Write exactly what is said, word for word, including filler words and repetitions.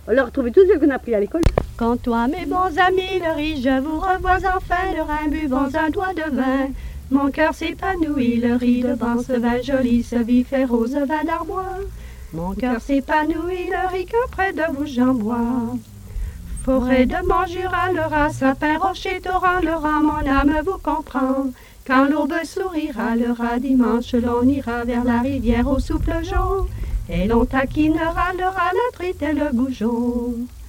On l'a retrouvé tous ceux qu'on a pris à l'école. Quand toi, mes bons amis, le riz, je vous revois enfin, le rein buvant un doigt de vin. Mon cœur s'épanouit, le riz devant ce vin joli, ce vif et rose vin d'Arbois. Mon cœur s'épanouit, le riz que près de vous j'en bois. Forêt de Montjura, le rat, sapin, rocher, torrent, le rat, mon âme vous comprend. Quand l'aube sourira, le rat dimanche, l'on ira vers la rivière au souple jaune. Et l'on taquinera le rat, la truite et le goujon.